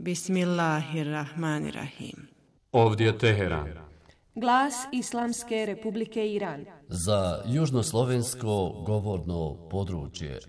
Bismillahirrahmanirrahim. Ovdje je Teheran. Glas Islamske Republike Iran. Za južnoslovensko govorno područje.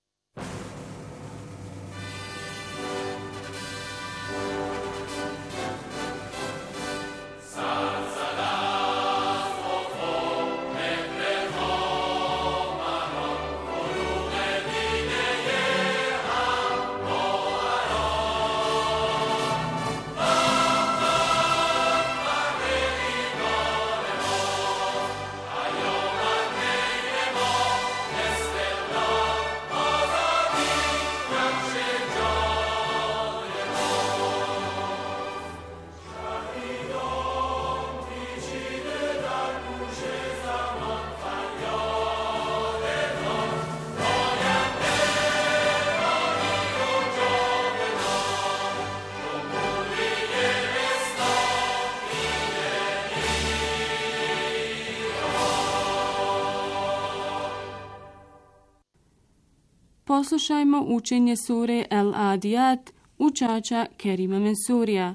Poslušajmo učenje sure Al-Adiyat učača Kerima Mensurija.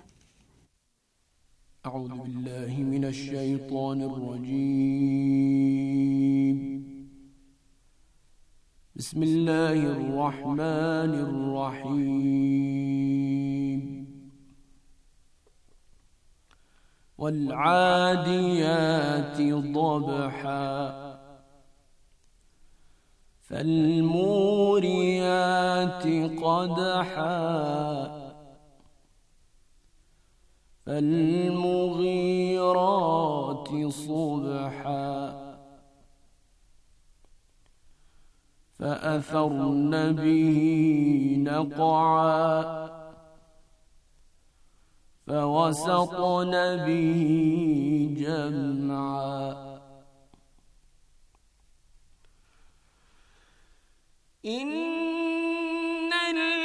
A'udhu billahi minash shaitanir rajim. Bismillahirrahmanirrahim. Wal-'adiyati dhabha. فالموريات قدحا فالمغيرات صبحا فأثرن به نقعا فوسطن به جمعا إن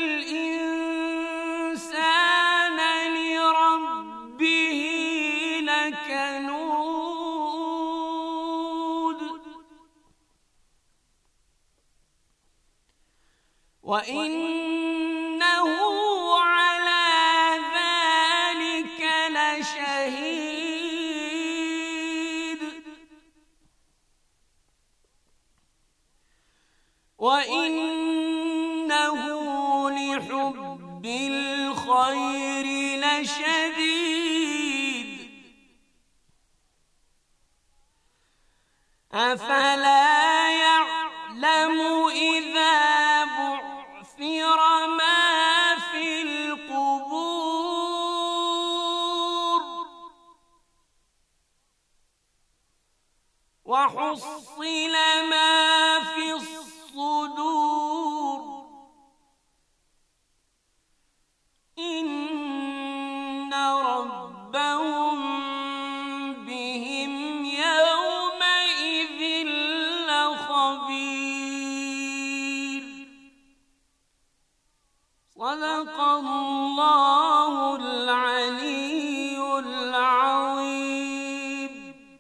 الإنسان لربه لكنود وإنه على ذلك لشهيد وإنه لحب الخير لشديد أفلا يعلم إذا بعثر ما في القبور وحصل ما في الصدور إن ربهم بهم يومئذ لخبير صدق الله العلي العظيم.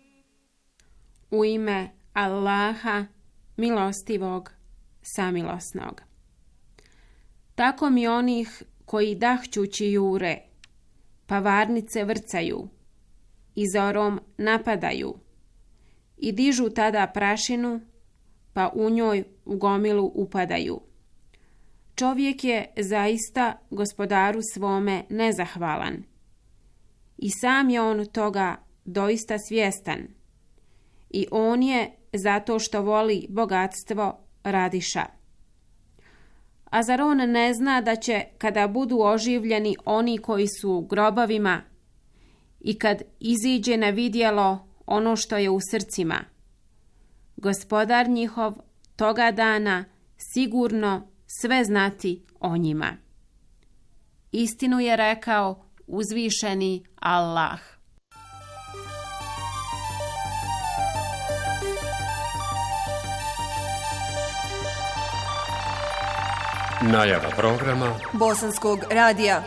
U ime Allaha, milostivog, samilosnog. Tako mi onih koji dahćući jure, pa varnice vrcaju i zorom napadaju i dižu tada prašinu, pa u njoj u gomilu upadaju. Čovjek je zaista gospodaru svome nezahvalan i sam je on toga doista svjestan i on je zato što voli bogatstvo radiša. A zar on ne zna da će, kada budu oživljeni oni koji su u grobovima i kad iziđe na vidjelo ono što je u srcima, gospodar njihov toga dana sigurno sve znati o njima. Istinu je rekao uzvišeni Allah. Najava programa Bosanskog radija.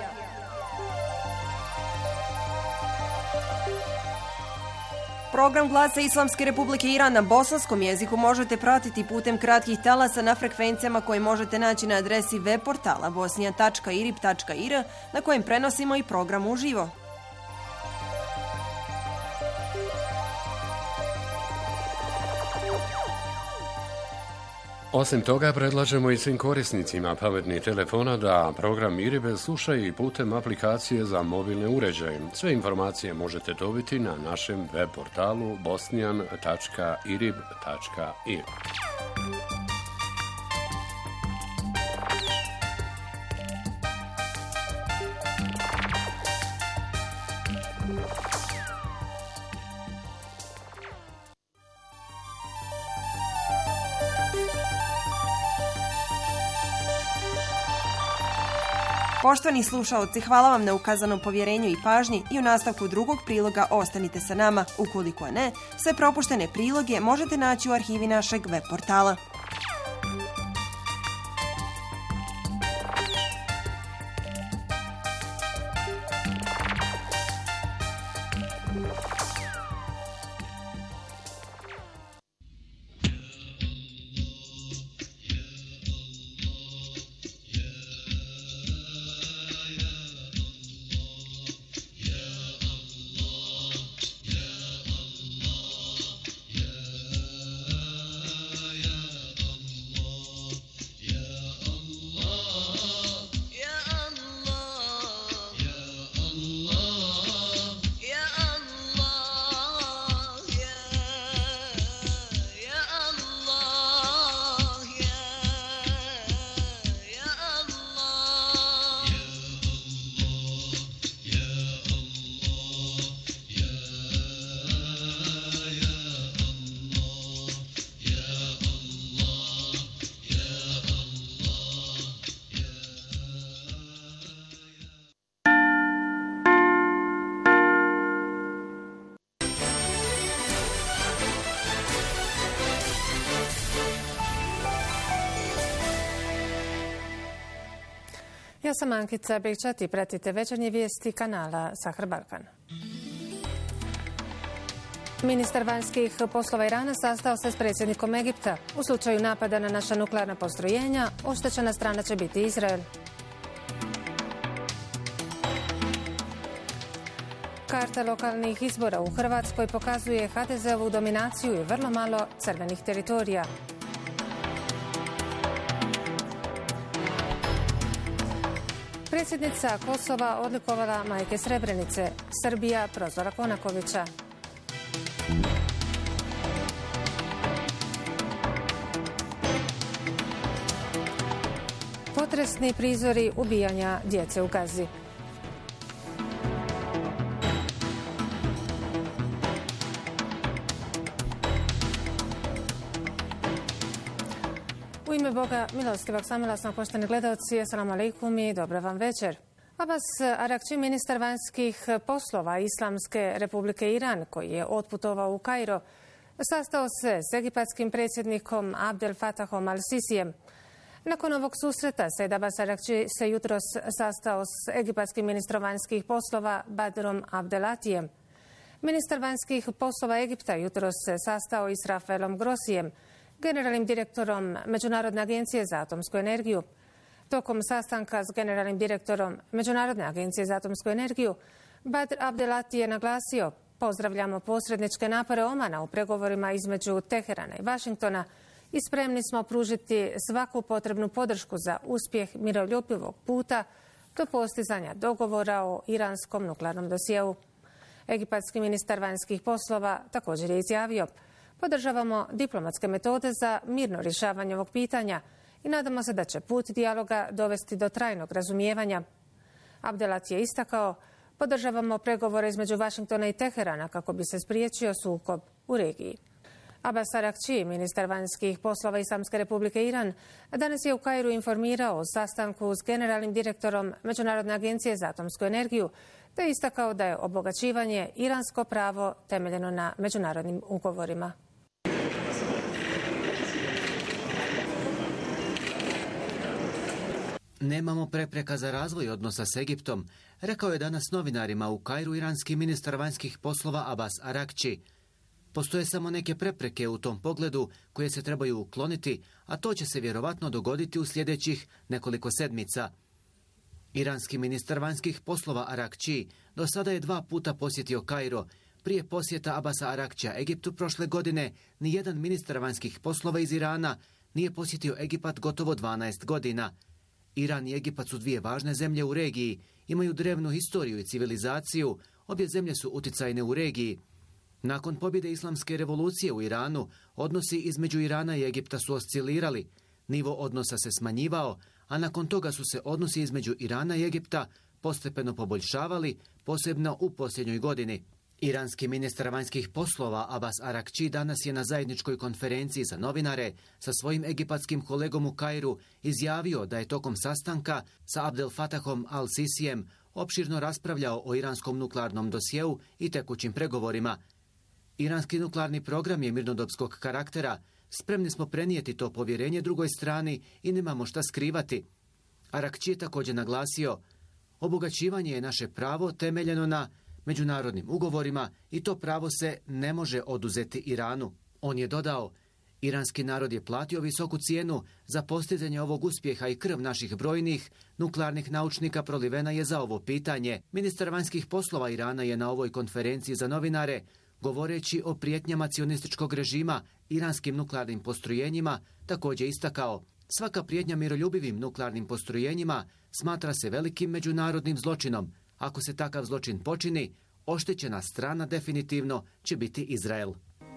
Program Glasa Islamske Republike Iran na bosanskom jeziku možete pratiti putem kratkih talasa na frekvencijama koje možete naći na adresi web portala bosnija.irib.ir na kojem prenosimo i program uživo. Osim toga, predlažemo i svim korisnicima pametnih telefona da program IRIB slušaju i putem aplikacije za mobilne uređaje. Sve informacije možete dobiti na našem web portalu bosnian.irib.ir. Poštovani slušaoci, hvala vam na ukazanom povjerenju i pažnji i u nastavku drugog priloga ostanite sa nama. Ukoliko ne, sve propuštene priloge možete naći u arhivi našeg web portala. Ja sam Ankica Bekčat i pratite večernje vijesti kanala Sahar Balkan. Ministar vanjskih poslova Irana sastao se s predsjednikom Egipta. U slučaju napada na naša nuklearna postrojenja, oštećena strana će biti Izrael. Karta lokalnih izbora u Hrvatskoj pokazuje HDZ-ovu dominaciju i vrlo malo crvenih teritorija. Predsjednica Kosova odlikovala majke Srebrenice. Srbija prozvala Konakovića. Potresni prizori ubijanja djece u Gazi. U ime Boga milostivog samilosnog, poštovani gledalci, assalamu alaikum i dobra vam večer. Abbas Arakči, ministar vanjskih poslova Islamske Republike Iran, koji je otputovao u Kairo, sastao se s egipatskim predsjednikom Abdel Fattahom al-Sisijem. Nakon ovog susreta Said Abbas Arakči se jutros sastao s egipatskim ministrom vanjskih poslova Badrom Abdelatijem. Ministar vanjskih poslova Egipta jutros se sastao i s Rafaelom Grossijem, generalnim direktorom Međunarodne agencije za atomsku energiju. Tokom sastanka s generalnim direktorom Međunarodne agencije za atomsku energiju, Badr Abdelati je naglasio: pozdravljamo posredničke napore Omana u pregovorima između Teherana i Vašingtona i spremni smo pružiti svaku potrebnu podršku za uspjeh miroljubivog puta do postizanja dogovora o iranskom nuklearnom dosjeu. Egipatski ministar vanjskih poslova također je izjavio: podržavamo diplomatske metode za mirno rješavanje ovog pitanja i nadamo se da će put dijaloga dovesti do trajnog razumijevanja. Abdelat je istakao: podržavamo pregovore između Vašingtona i Teherana kako bi se spriječio sukob u regiji. Abbas Arakči, ministar vanjskih poslova Islamske Republike Iran, danas je u Kairu informirao o sastanku s generalnim direktorom Međunarodne agencije za atomsku energiju, te istakao da je obogaćivanje iransko pravo temeljeno na međunarodnim ugovorima. Nemamo prepreka za razvoj odnosa s Egiptom, rekao je danas novinarima u Kairu iranski ministar vanjskih poslova Abbas Arakči. Postoje samo neke prepreke u tom pogledu koje se trebaju ukloniti, a to će se vjerovatno dogoditi u sljedećih nekoliko sedmica. Iranski ministar vanjskih poslova Arakči do sada je 2 puta posjetio Kairo. Prije posjeta Abasa Arakčija Egiptu prošle godine, nijedan ministar vanjskih poslova iz Irana nije posjetio Egipat gotovo 12 godina. Iran i Egipat su 2 važne zemlje u regiji, imaju drevnu historiju i civilizaciju, obje zemlje su utjecajne u regiji. Nakon pobjede islamske revolucije u Iranu, odnosi između Irana i Egipta su oscilirali, nivo odnosa se smanjivao, a nakon toga su se odnosi između Irana i Egipta postepeno poboljšavali, posebno u posljednjoj godini. Iranski ministar vanjskih poslova Abbas Arakči danas je na zajedničkoj konferenciji za novinare sa svojim egipatskim kolegom u Kairu izjavio da je tokom sastanka sa Abdel Fatahom al-Sisijem opširno raspravljao o iranskom nuklearnom dosjeu i tekućim pregovorima. Iranski nuklearni program je mirnodopskog karaktera. Spremni smo prenijeti to povjerenje drugoj strani i nemamo šta skrivati. Arakči je također naglasio, obogaćivanje je naše pravo temeljeno na međunarodnim ugovorima i to pravo se ne može oduzeti Iranu. On je dodao, iranski narod je platio visoku cijenu za postizanje ovog uspjeha i krv naših brojnih nuklearnih naučnika prolivena je za ovo pitanje. Ministar vanjskih poslova Irana je na ovoj konferenciji za novinare, govoreći o prijetnjama cionističkog režima iranskim nuklearnim postrojenjima, također istakao, svaka prijetnja miroljubivim nuklearnim postrojenjima smatra se velikim međunarodnim zločinom. Ako se takav zločin počini, oštećena strana definitivno će biti Izrael.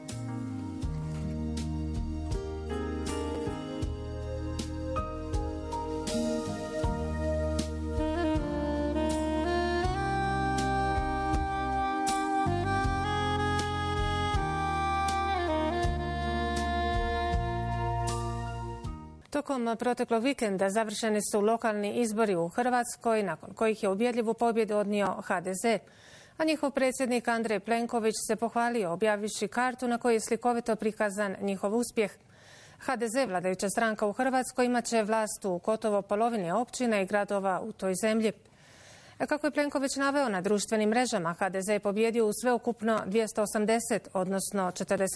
Tokom proteklog vikenda završeni su lokalni izbori u Hrvatskoj, nakon kojih je ubjedljivu pobjedu odnio HDZ, a njihov predsjednik Andrej Plenković se pohvalio objavivši kartu na kojoj je slikovito prikazan njihov uspjeh. HDZ, vladajuća stranka u Hrvatskoj, imat će vlast u gotovo polovini općina i gradova u toj zemlji. Kako je Plenković naveo na društvenim mrežama, HDZ je pobjedio u sveukupno 280, odnosno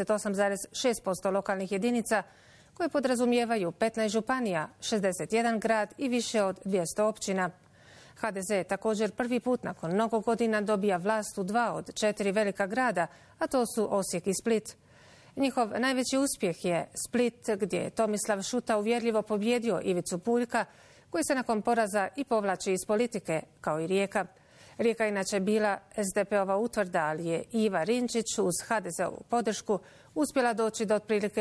48,6% lokalnih jedinica, koje podrazumijevaju 15 županija, 61 grad i više od 200 općina. HDZ je također prvi put nakon mnogo godina dobija vlast u 2 od 4 velika grada, a to su Osijek i Split. Njihov najveći uspjeh je Split, gdje je Tomislav Šuta uvjerljivo pobjedio Ivicu Puljka, koji se nakon poraza i povlači iz politike, kao i Rijeka. Rijeka je inače bila SDP-ova utvrda, ali je Iva Rinčić uz HDZ-ovu podršku uspjela doći do otprilike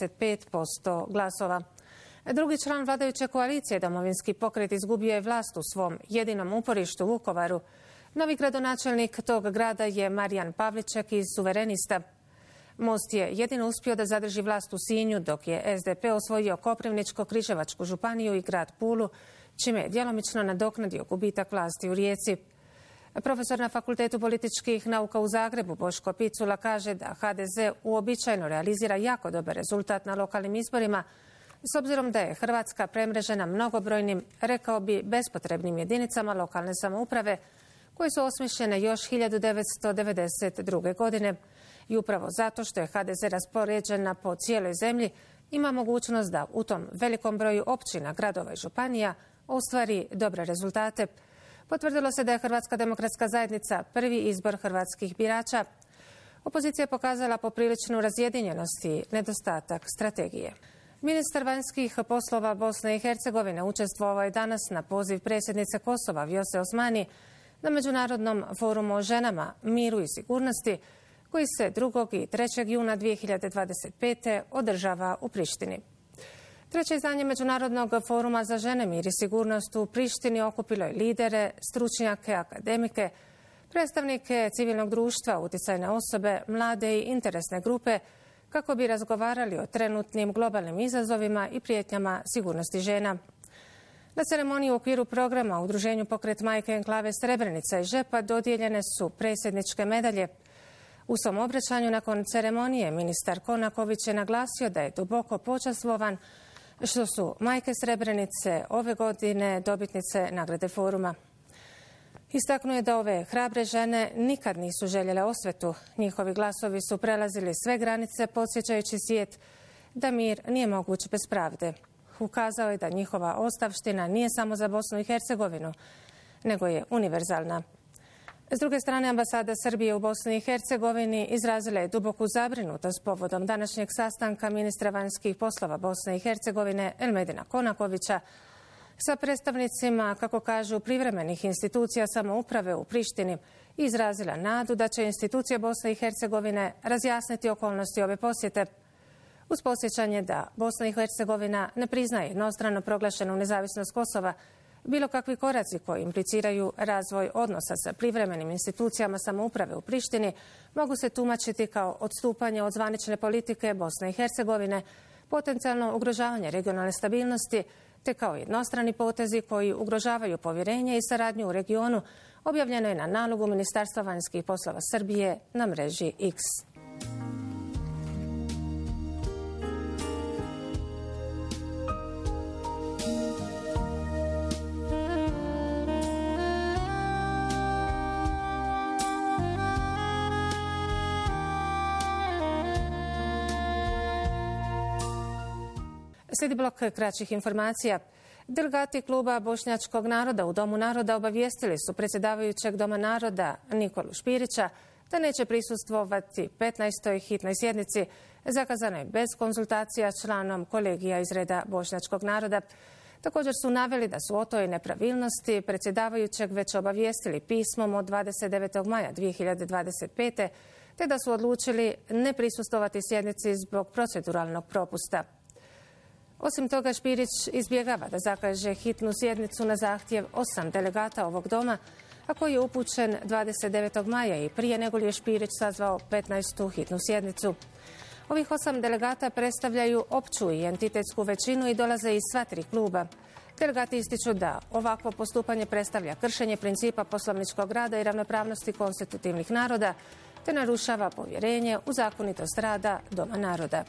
65% glasova. Drugi član vladajuće koalicije, Domovinski pokret, izgubio je vlast u svom jedinom uporištu u Vukovaru. Novi gradonačelnik tog grada je Marijan Pavliček iz Suverenista. Most je jedino uspio da zadrži vlast u Sinju, dok je SDP osvojio Koprivničko-Križevačku županiju i grad Pulu, čime je djelomično nadoknadio gubitak vlasti u Rijeci. Profesor na Fakultetu političkih nauka u Zagrebu Boško Picula kaže da HDZ uobičajeno realizira jako dobar rezultat na lokalnim izborima, s obzirom da je Hrvatska premrežena mnogobrojnim, rekao bi, bespotrebnim jedinicama lokalne samouprave koje su osmišljene još 1992. godine. I upravo zato što je HDZ raspoređena po cijeloj zemlji, ima mogućnost da u tom velikom broju općina, gradova i županija ostvari dobre rezultate. Potvrdilo se da je Hrvatska demokratska zajednica prvi izbor hrvatskih birača. Opozicija je pokazala popriličnu razjedinjenost i nedostatak strategije. Ministar vanjskih poslova Bosne i Hercegovine učestvovao je danas na poziv predsjednice Kosova Vjose Osmani na Međunarodnom forumu o ženama, miru i sigurnosti koji se 2. i 3. juna 2025. održava u Prištini. Treće izdanje Međunarodnog foruma za žene, mir i sigurnost u Prištini okupilo je lidere, stručnjake, akademike, predstavnike civilnog društva, utjecajne osobe, mlade i interesne grupe kako bi razgovarali o trenutnim globalnim izazovima i prijetnjama sigurnosti žena. Na ceremoniji u okviru programa Udruženju Pokret majke enklave Srebrenica i Žepa dodijeljene su predsjedničke medalje. U svom obraćanju nakon ceremonije ministar Konaković je naglasio da je duboko počastvovan što su majke Srebrenice ove godine dobitnice nagrade foruma. Istaknuo je da ove hrabre žene nikad nisu željele osvetu. Njihovi glasovi su prelazili sve granice, podsjećajući svijet da mir nije moguć bez pravde. Ukazao je da njihova ostavština nije samo za Bosnu i Hercegovinu, nego je univerzalna. S druge strane, ambasada Srbije u Bosni i Hercegovini izrazila je duboku zabrinutost povodom današnjeg sastanka ministra vanjskih poslova Bosne i Hercegovine Elmedina Konakovića sa predstavnicima, kako kažu, privremenih institucija samouprave u Prištini i izrazila nadu da će institucije Bosne i Hercegovine razjasniti okolnosti ove posjete. Uz podsjećanje da Bosna i Hercegovina ne priznaje jednostrano proglašenu nezavisnost Kosova, bilo kakvi koraci koji impliciraju razvoj odnosa sa privremenim institucijama samouprave u Prištini mogu se tumačiti kao odstupanje od zvanične politike Bosne i Hercegovine, potencijalno ugrožavanje regionalne stabilnosti, te kao jednostrani potezi koji ugrožavaju povjerenje i saradnju u regionu, objavljeno je na nalogu Ministarstva vanjskih poslova Srbije na mreži X. Slijedi blok kraćih informacija. Delegati kluba Bošnjačkog naroda u Domu naroda obavijestili su predsjedavajućeg Doma naroda Nikolu Špirića da neće prisustvovati 15. hitnoj sjednici zakazanoj bez konzultacija s članom kolegija iz reda Bošnjačkog naroda. Također su naveli da su o toj nepravilnosti predsjedavajućeg već obavijestili pismom od 29. maja 2025. te da su odlučili ne prisustvovati sjednici zbog proceduralnog propusta. Osim toga, Špirić izbjegava da zakaže hitnu sjednicu na zahtjev 8 delegata ovog doma, a koji je upućen 29. maja i prije nego li je Špirić sazvao 15. hitnu sjednicu. Ovih 8 delegata predstavljaju opću i entitetsku većinu i dolaze iz sva tri kluba. Delegati ističu da ovakvo postupanje predstavlja kršenje principa poslovničkog rada i ravnopravnosti konstitutivnih naroda, te narušava povjerenje u zakonitost rada Doma naroda.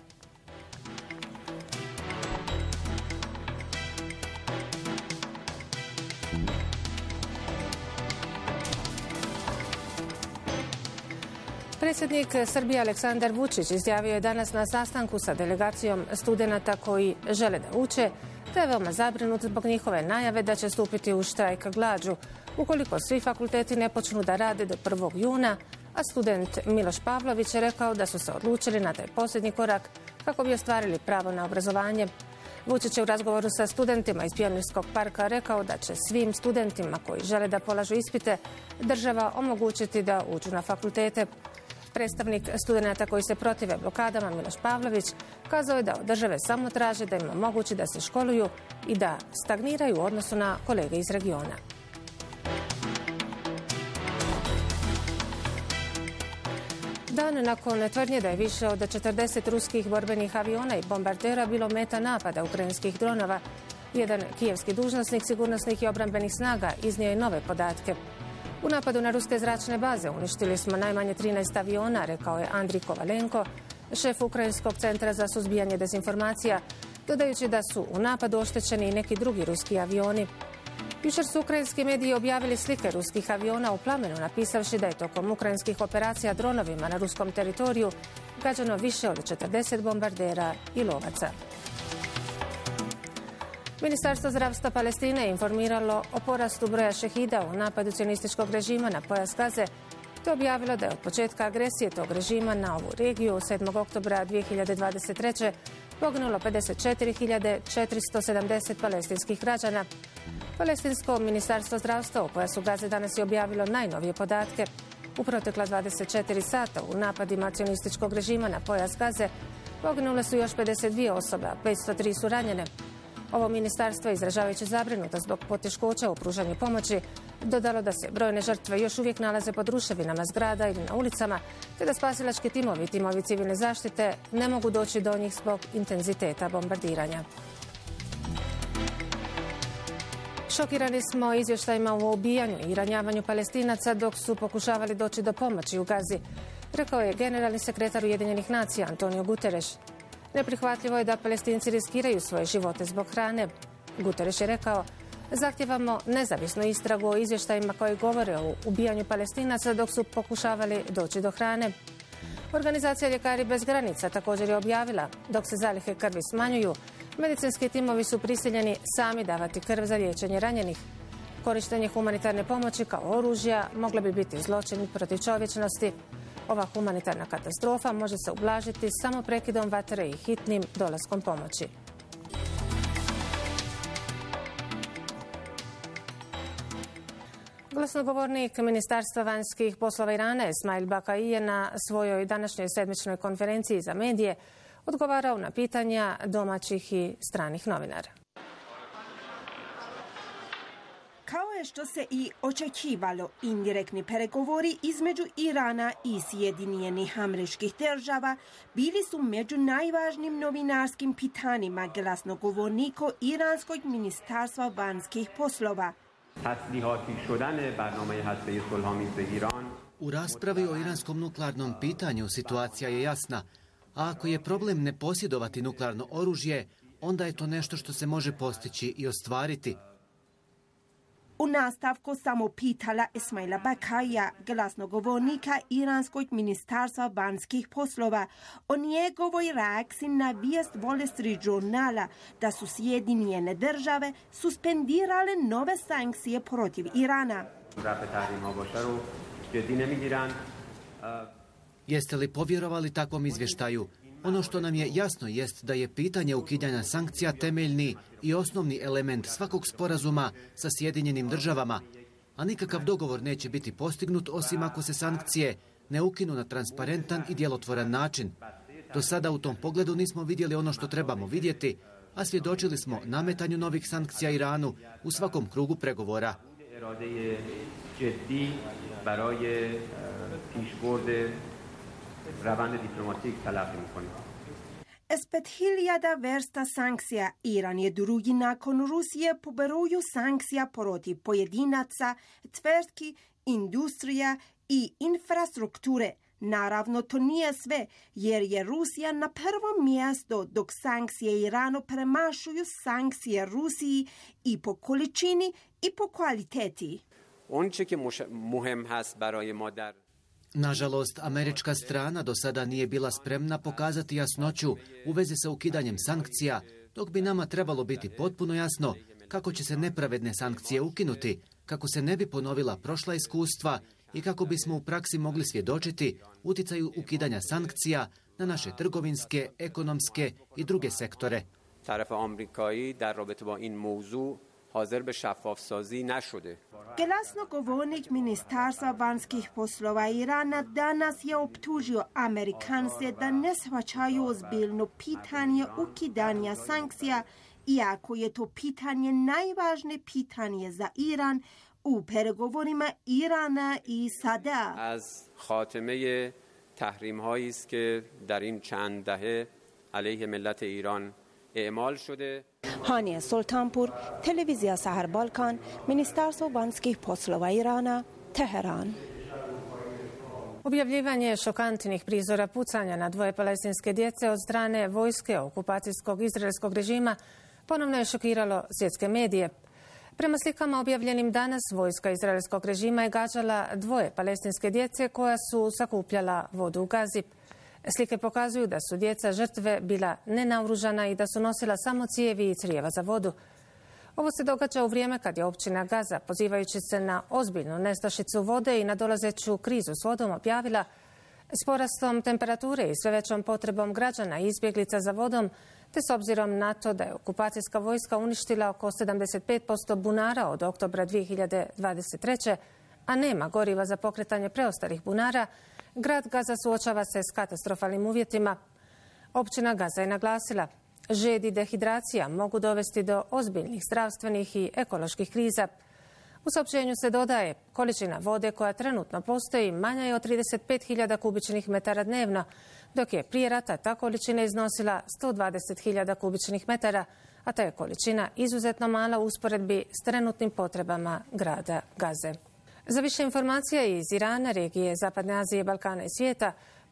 Predsjednik Srbije Aleksandar Vučić izjavio je danas na sastanku sa delegacijom studenata koji žele da uče, te je veoma zabrinut zbog njihove najave da će stupiti u štrajk glađu ukoliko svi fakulteti ne počnu da rade do 1. juna, a student Miloš Pavlović je rekao da su se odlučili na taj posljednji korak kako bi ostvarili pravo na obrazovanje. Vučić je u razgovoru sa studentima iz Pionirskog parka rekao da će svim studentima koji žele da polažu ispite država omogućiti da uđu na fakultete. Predstavnik studenata koji se protive blokadama Miloš Pavlović kazao je da od države samo traže da im omogući da se školuju i da stagniraju u odnosu na kolege iz regiona. Dan nakon tvrdnje da je više od 40 ruskih borbenih aviona i bombardera bilo meta napada ukrajinskih dronova, jedan kijevski dužnosnik sigurnosnih i obrambenih snaga iznio je nove podatke. U napadu na ruske zračne baze uništili smo najmanje 13 aviona, rekao je Andrij Kovalenko, šef Ukrajinskog centra za suzbijanje dezinformacija, dodajući da su u napadu oštećeni i neki drugi ruski avioni. Jučer su ukrajinski mediji objavili slike ruskih aviona u plamenu, napisavši da je tokom ukrajinskih operacija dronovima na ruskom teritoriju gađano više od 40 bombardera i lovaca. Ministarstvo zdravstva Palestine je informiralo o porastu broja šehida u napadu cionističkog režima na pojas Gaze, te objavilo da je od početka agresije tog režima na ovu regiju 7. oktobra 2023. poginulo 54.470 palestinskih građana. Palestinsko ministarstvo zdravstva u pojasu Gaze danas je objavilo najnovije podatke. U protekla 24 sata u napadima cionističkog režima na pojas Gaze poginule su još 52 osoba, 503 su ranjene. Ovo ministarstvo, izražavajući zabrinutost zbog poteškoća u pružanju pomoći, dodalo da se brojne žrtve još uvijek nalaze pod ruševinama zgrada ili na ulicama, te da spasilački timovi i timovi civilne zaštite ne mogu doći do njih zbog intenziteta bombardiranja. Šokirani smo izvještajima o ubijanju i ranjavanju Palestinaca dok su pokušavali doći do pomoći u Gazi, rekao je generalni sekretar Ujedinjenih nacija Antonio Guterres. Neprihvatljivo je da Palestinci riskiraju svoje živote zbog hrane. Guterres je rekao, Zahtijevamo nezavisnu istragu o izvještajima koji govore o ubijanju Palestinaca dok su pokušavali doći do hrane. Organizacija Ljekari bez granica također je objavila, dok se zalihe krvi smanjuju, medicinski timovi su prisiljeni sami davati krv za liječenje ranjenih. Korištenje humanitarne pomoći kao oružja moglo bi biti zločin protiv čovječnosti. Ova humanitarna katastrofa može se ublažiti samo prekidom vatre i hitnim dolaskom pomoći. Glasnogovornik Ministarstva vanjskih poslova Irana Esmail Bakai je na svojoj današnjoj sedmičnoj konferenciji za medije odgovarao na pitanja domaćih i stranih novinara. Kao je što se i očekivalo, indirektni pregovori između Irana i Sjedinjenih Američkih Država bili su među najvažnijim novinarskim pitanjima glasnogovornika Iranskog ministarstva vanjskih poslova. U raspravi o iranskom nuklearnom pitanju situacija je jasna, a ako je problem ne posjedovati nuklearno oružje, onda je to nešto što se može postići i ostvariti. U nastavku samo pitala Esmaila Bakaija, glasnogovornika Iranskog ministarstva vanjskih poslova, o njegovoj reakciji na vijest Wall Street Journala da su Sjedinjene Države suspendirale nove sankcije protiv Irana. Jeste li povjerovali takvom izvještaju? Ono što nam je jasno jest da je pitanje ukidanja sankcija temeljni i osnovni element svakog sporazuma sa Sjedinjenim Državama, a nikakav dogovor neće biti postignut osim ako se sankcije ne ukinu na transparentan i djelotvoran način. Do sada u tom pogledu nismo vidjeli ono što trebamo vidjeti, a svjedočili smo nametanju novih sankcija Iranu u svakom krugu pregovora. S 5.000 vrsta sankcija Iran je drugi nakon Rusije po broju sankcija protiv pojedinaca, tvrtki, industrija i infrastrukture. Naravno, to nije sve, jer je Rusija na prvom mjestu, dok sankcije Iranu premašuju sankcije Rusiji i po količini i po kvaliteti. Nažalost, američka strana do sada nije bila spremna pokazati jasnoću u vezi sa ukidanjem sankcija, dok bi nama trebalo biti potpuno jasno kako će se nepravedne sankcije ukinuti, kako se ne bi ponovila prošla iskustva i kako bismo u praksi mogli svjedočiti utjecaju ukidanja sankcija na naše trgovinske, ekonomske i druge sektore. Glasnogovornik ministarstva vanjskih poslova Irana danas je optužio Amerikance da ne shvaćaju ozbiljno pitanje ukidanja sankcija, iako je to pitanje najvažnije pitanje za Iran u pregovorima Irana i SAD-a. Az khatime tahrimhayi ist ke dar in chand dahe aleyhe millat Iran e'mal shode. Hania Sultanpur, televizija Sahar Balkan, Ministarstvo vanjskih poslova Irana, Teheran. Objavljivanje šokantnih prizora pucanja na dvoje palestinske djece od strane vojske okupacijskog izraelskog režima ponovno je šokiralo svjetske medije. Prema slikama objavljenim danas, vojska izraelskog režima je gađala dvoje palestinske djece koja su sakupljala vodu u Gazi. Slike pokazuju da su djeca žrtve bila nenaoružana i da su nosila samo cijevi i crijeva za vodu. Ovo se događa u vrijeme kad je općina Gaza, pozivajući se na ozbiljnu nestašicu vode i nadolazeću krizu s vodom, objavila s porastom temperature i sve većom potrebom građana i izbjeglica za vodom, te s obzirom na to da je okupacijska vojska uništila oko 75% bunara od oktobra 2023. a nema goriva za pokretanje preostalih bunara, grad Gaza suočava se s katastrofalnim uvjetima. Općina Gaza je naglasila, žed i dehidracija mogu dovesti do ozbiljnih zdravstvenih i ekoloških kriza. U saopćenju se dodaje, količina vode koja trenutno postoji manja je od 35.000 kubičnih metara dnevno, dok je prije rata ta količina iznosila 120.000 kubičnih metara, a ta je količina izuzetno mala u usporedbi s trenutnim potrebama grada Gaze. Za više informacija iz Irana, regije Zapadne Azije, Balkana i svijeta,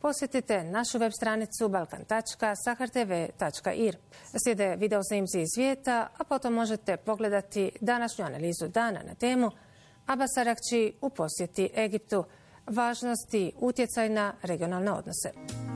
posjetite našu web stranicu balkan.sahartv.ir. Slijede video snimci iz svijeta, a potom možete pogledati današnju analizu dana na temu Abbas Arakči u posjeti Egiptu, važnost i utjecaj na regionalne odnose.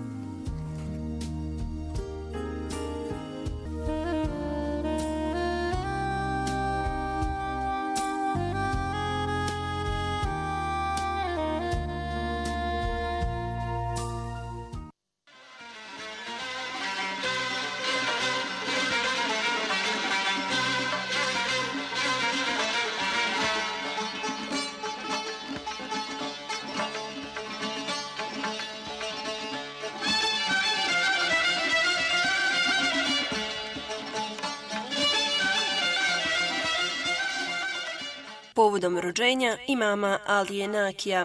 Povodom rođenja imama Alije Nakija.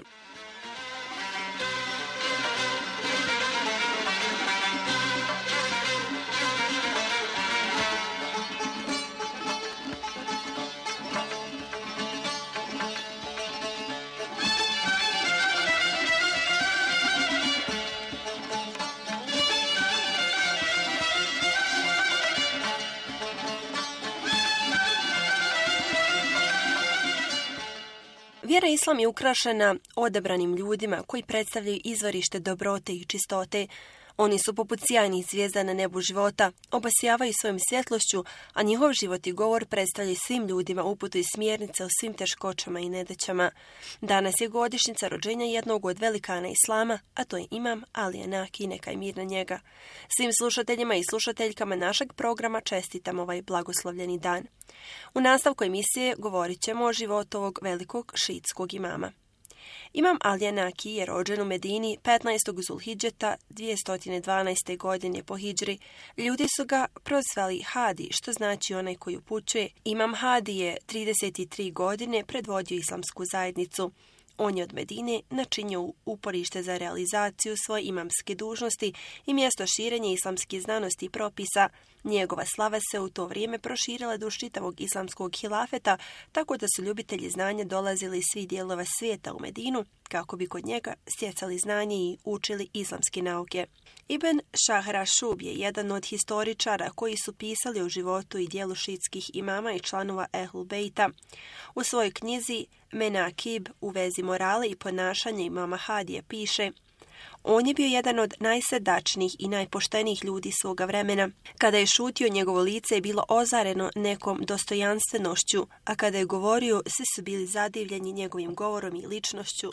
Vjera islam je ukrašena odabranim ljudima koji predstavljaju izvorište dobrote i čistote. Oni su poput sjajnih zvijezda na nebu života, obasjavaju svojom svjetlošću, a njihov život i govor predstavljaju svim ljudima uputu i smjernice u svim teškoćama i nedaćama. Danas je godišnjica rođenja jednog od velikana islama, a to je imam Alija Naki, neka je mir na njega. Svim slušateljima i slušateljkama našeg programa čestitam ovaj blagoslovljeni dan. U nastavku emisije govorit ćemo o životu ovog velikog šiitskog imama. Imam Alija Naki je rođen u Medini 15. Zulhidžeta 212. godine po hidžri. Ljudi su ga prozvali Hadi, što znači onaj koji upućuje. Imam Hadi je 33 godine predvodio islamsku zajednicu. On je od Medine načinio uporište za realizaciju svoje imamske dužnosti i mjesto širenja islamskih znanosti i propisa. Njegova slava se u to vrijeme proširila do čitavog islamskog hilafeta, tako da su ljubitelji znanja dolazili iz svih dijelova svijeta u Medinu, kako bi kod njega stjecali znanje i učili islamske nauke. Ibn Šahrašub je jedan od historičara koji su pisali o životu i dijelu šiitskih imama i članova Ehlul Bejta. U svojoj knjizi Menakib u vezi morale i ponašanja imama Hadija piše: on je bio jedan od najsrdačnijih i najpoštenijih ljudi svoga vremena. Kada je šutio, njegovo lice je bilo ozareno nekom dostojanstvenošću, a kada je govorio, svi su bili zadivljeni njegovim govorom i ličnošću.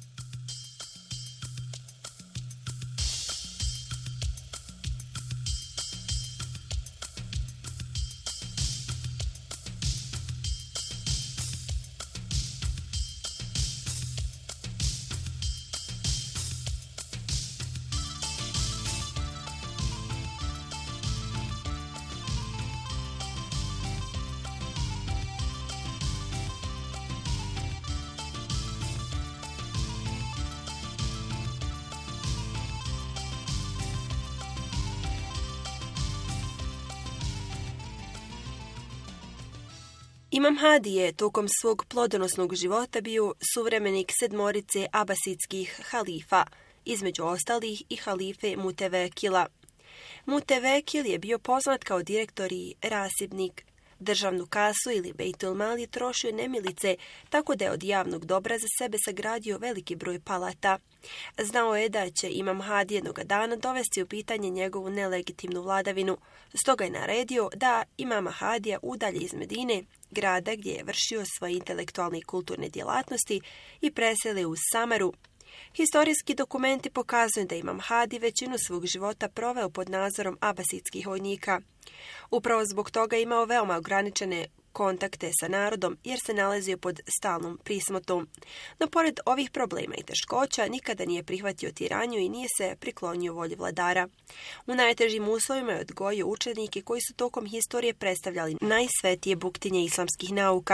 Imam Hadi je tokom svog plodonosnog života bio suvremenik sedmorice abasitskih halifa, između ostalih i halife Mutevekila. Mutevekil je bio poznat kao direktor i rasibnik. Državnu kasu ili Bejtul Mal je trošio nemilice, tako da je od javnog dobra za sebe sagradio veliki broj palata. Znao je da će imam Hadi jednoga dana dovesti u pitanje njegovu nelegitimnu vladavinu. Stoga je naredio da imama Hadija udalje iz Medine, grada gdje je vršio svoje intelektualne i kulturne djelatnosti, i preseli u Samaru. Historijski dokumenti pokazuju da imam Hadi većinu svog života proveo pod nadzorom abasitskih vojnika. Upravo zbog toga je imao veoma ograničene kontakte sa narodom jer se nalazio pod stalnom prismotom. No pored ovih problema i teškoća nikada nije prihvatio tiraniju i nije se priklonio volji vladara. U najtežim uslovima je odgojio učenike koji su tokom historije predstavljali najsvetije buktinje islamskih nauka.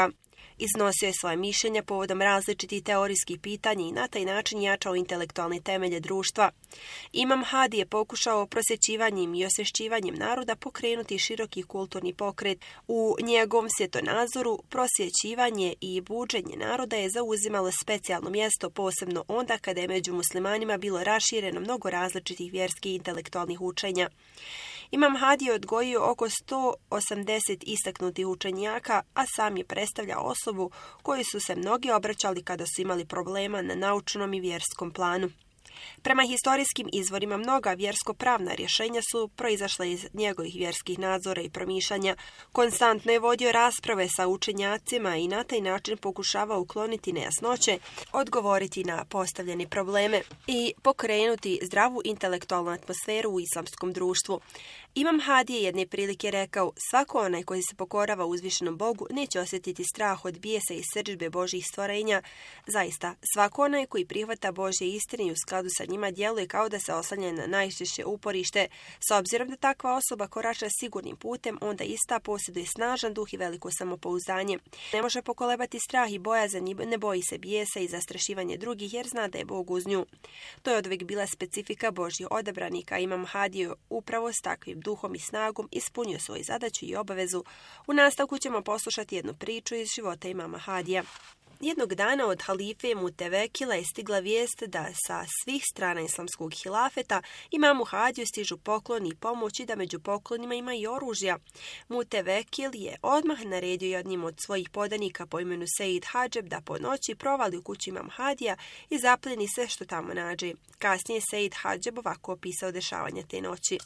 Iznosio je svoje mišljenja povodom različitih teorijskih pitanja i na taj način jačao intelektualne temelje društva. Imam Hadi je pokušao prosjećivanjem i osvješćivanjem naroda pokrenuti široki kulturni pokret. U njegovom svjetonazoru prosjećivanje i buđenje naroda je zauzimalo specijalno mjesto, posebno onda kada je među muslimanima bilo rašireno mnogo različitih vjerskih i intelektualnih učenja. Imam Hadi je odgojio oko 180 istaknutih učenjaka, a sam je predstavljao osobu koju su se mnogi obraćali kada su imali problema na naučnom i vjerskom planu. Prema historijskim izvorima mnoga vjersko-pravna rješenja su proizašla iz njegovih vjerskih nadzora i promišljanja. Konstantno je vodio rasprave sa učenjacima i na taj način pokušavao ukloniti nejasnoće, odgovoriti na postavljene probleme i pokrenuti zdravu intelektualnu atmosferu u islamskom društvu. Imam Hadi je jedne prilike rekao: svako onaj koji se pokorava uzvišenom Bogu neće osjetiti strah od bijesa i srdžbe Božjih stvorenja. Zaista, svako onaj koji prihvata Božje istine i u skladu sa njima djeluje kao da se oslanja na najčešće uporište. S obzirom da takva osoba korača sigurnim putem, onda ista posjeduje snažan duh i veliko samopouzdanje. Ne može pokolebati strah i bojazan, ne boji se bijesa i zastrašivanje drugih jer zna da je Bog uz nju. To je odvijek bila specifika Božjih odabranika. Imam Hadi je upravo s takvim duhom i snagom ispunio svoju zadaću i obavezu. U nastavku ćemo poslušati jednu priču iz života imama Hadija. Jednog dana od halife Mutevekila je stigla vijest da sa svih strana islamskog hilafeta imamu Hadiju stižu pokloni i pomoć i da među poklonima ima i oružja. Mutevekil je odmah naredio jednim od svojih podanika po imenu Sejd Hadžeb da po noći provali u kući imam Hadija i zapljeni sve što tamo nađe. Kasnije Sejd Hadžeb ovako opisao dešavanja te noći.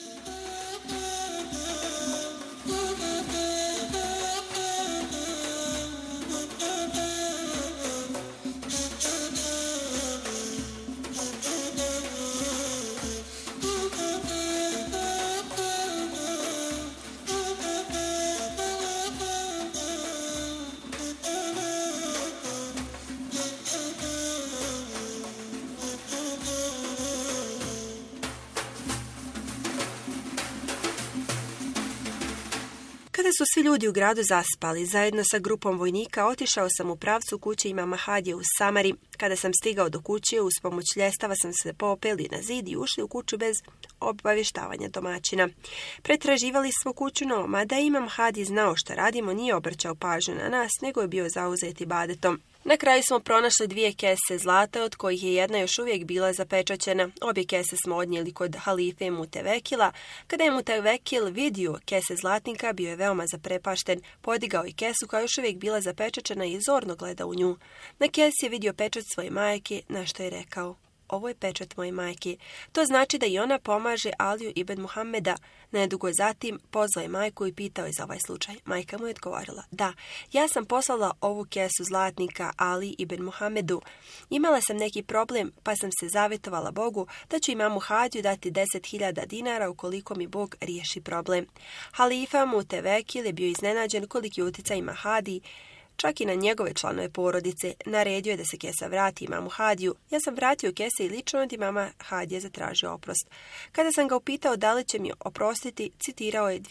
Kada su svi ljudi u gradu zaspali, zajedno sa grupom vojnika otišao sam u pravcu kuće imama Hadije u Samari. Kada sam stigao do kuće, uz pomoć ljestava sam se popeli na zid i ušli u kuću bez obavještavanja domaćina. Pretraživali smo kuću, no mada je imam Hadi znao što radimo, nije obraćao pažnju na nas, nego je bio zauzet ibadetom. Na kraju smo pronašli 2 kese zlata, od kojih je jedna još uvijek bila zapečaćena. Obje kese smo odnijeli kod halife Mutevekila. Kada je Mutevekil vidio kese zlatnika, bio je veoma zaprepašten. Podigao je kesu koja još uvijek bila zapečaćena i zorno gleda u nju. Na kesi je vidio pečat svoje majke, na što je rekao: ovo je pečat moje majke. To znači da i ona pomaže Aliju ibn Muhammeda. Nedugo zatim pozvao je majku i pitao je za ovaj slučaj. Majka mu je odgovorila: da, ja sam poslala ovu kesu zlatnika Ali ibn Muhammedu. Imala sam neki problem, pa sam se zavjetovala Bogu da ću imamu Hadiju dati 10.000 dinara ukoliko mi Bog riješi problem. Halifa Mutevekil je bio iznenađen koliki utjecaj ima Hadi, čak i na njegove članove porodice. Naredio je da se kesa vrati imamu Hadiju. Ja sam vratio kese i lično od imama Hadije zatražio oprost. Kada sam ga upitao da li će mi oprostiti, citirao je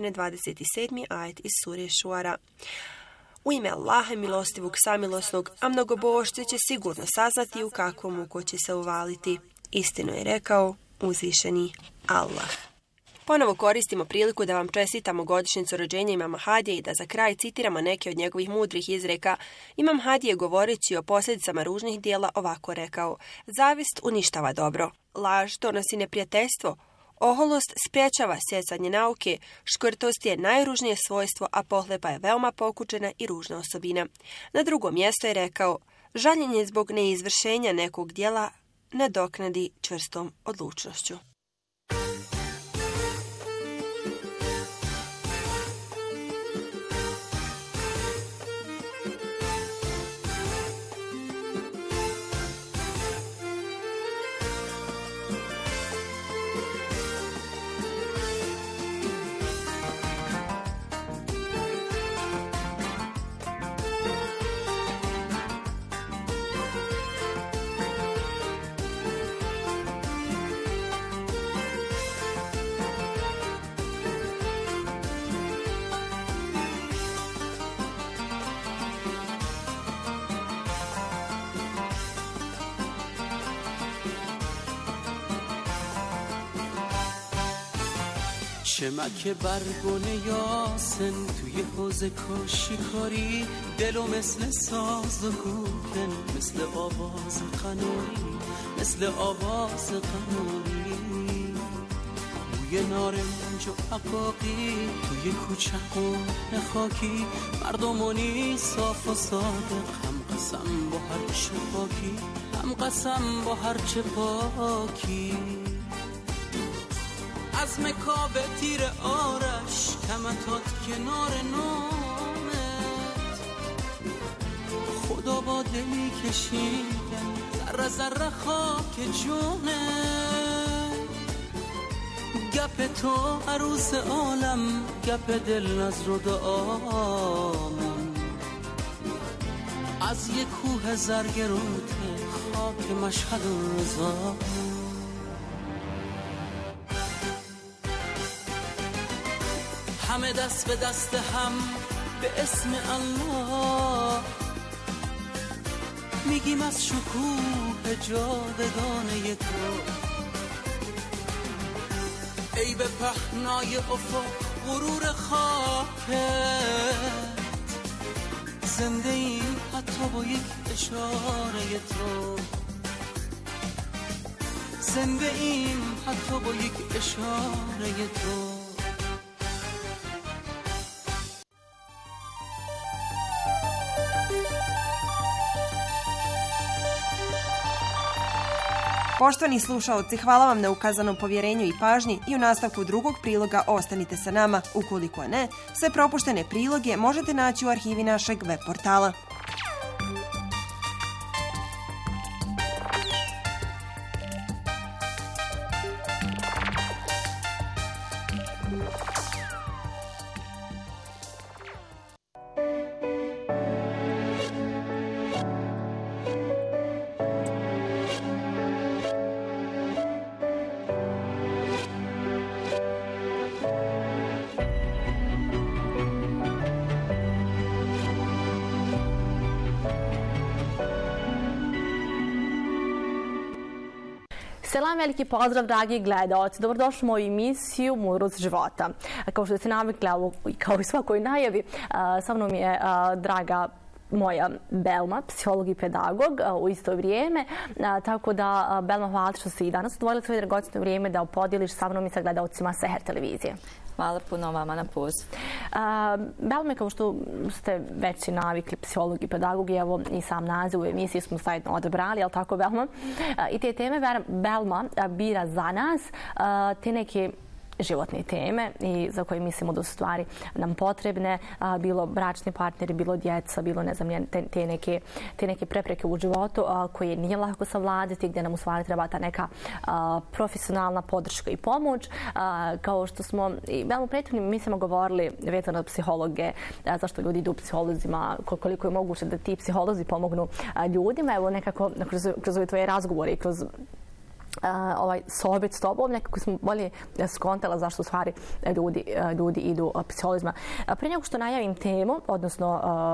227. ajet iz sure Šuara. U ime Allaha milostivog samilosnog, a mnogobožci će sigurno saznati u kakvom muku će se uvaliti. Istinu je rekao uzvišeni Allah. Ponovo koristimo priliku da vam čestitamo godišnjicu rođenja imama Hadija i da za kraj citiramo neke od njegovih mudrih izreka. Imam Hadije govoreći o posljedicama ružnih dijela ovako rekao: zavist uništava dobro, laž donosi neprijateljstvo, oholost sprječava stjecanje nauke, škrtost je najružnije svojstvo, a pohlepa je veoma pokučena i ružna osobina. Na drugo mjesto je rekao: žaljenje zbog neizvršenja nekog dijela nadoknadi čvrstom odlučnošću. چمک برگونه یاسن توی حوزه کاشیکاری دلو مثل ساز و کوکن مثل آواز قناری مثل آواز قناری بوی نارنج و عقاقی توی کوچه خونه خاکی مردمونی صاف و صادق هم قسم با هر چه پاکی هم قسم با هر چه پاکی از مکابه تیر آرش کمتات کنار نامت خدا با دلی کشیدن ذره ذره خاک جونه گپ تو عروس عالم گپ دل نظر و دعامون از یک کوه زرگرونت خاک مشهد و رضا همه دست به دست هم به اسم الله میگیم از شکوه جاودانه تو ای به پهنای افق غرور خاکت زنده ایم حتی با یک اشاره تو زنده ایم حتی با یک اشاره تو Poštovani slušaoci, hvala vam na ukazanom povjerenju i pažnji i u nastavku drugog priloga ostanite sa nama. Ukoliko ne, sve propuštene priloge možete naći u arhivi našeg web portala. Selam, veliki pozdrav, dragi gledaoci. Dobrodošli u moju emisiju Mudrost života. Kao što ste navikli, kao i svakoj najavi, sa mnom je draga moja Belma, psiholog i pedagog u isto vrijeme. Tako da, Belma, hvala što si i danas odvojila svoje dragocjeno vrijeme da podijeliš sa mnom i sa gledaocima Seher televizije. Hvala puno vama na poziv. Belme, kao što ste već navikli, psiholog i pedagog, i evo i sam naziv u emisiji smo zajedno odabrali, jel tako, Belma? I te teme Belma bira za nas, te neke životne teme i za koje mislimo da su stvari nam potrebne, bilo bračni partneri, bilo djeca, bilo ne znam, te neke prepreke u životu koje nije lako savladati, gdje nam u stvari treba ta neka profesionalna podrška i pomoć. Kao što smo i u prethodnim mislimo govorili vezano od psihologe, zašto ljudi idu psiholozima, koliko je moguće da ti psiholozi pomognu ljudima. Evo nekako kroz ove tvoje razgovore i kroz ovaj sohbet s tobom, nekako smo bolje skontala zašto u stvari ljudi idu psiholozima. Prije nego što najavim temu, odnosno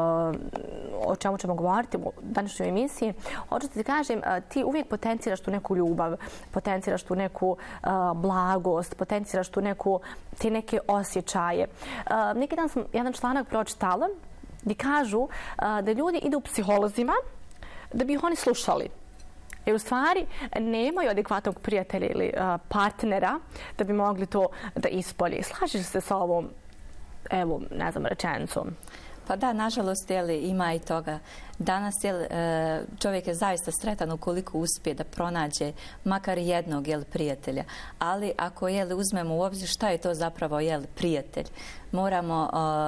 o čemu ćemo govoriti u današnjoj emisiji, hoću ti kažem, ti uvijek potenciraš tu neku ljubav, potenciraš tu neku blagost, potenciraš tu te neke osjećaje. Neki dan sam jedan članak pročitala gdje kažu da ljudi idu psiholozima da bi ih oni slušali. Jer u stvari nemaju adekvatnog prijatelja ili partnera da bi mogli to da ispolje. Slažeš se sa ovom, evo, ne znam, rečenicom? Pa da, nažalost, ima i toga. Danas čovjek je zaista sretan ukoliko uspije da pronađe makar jednog prijatelja. Ali ako uzmemo u obzir šta je to zapravo prijatelj, moramo,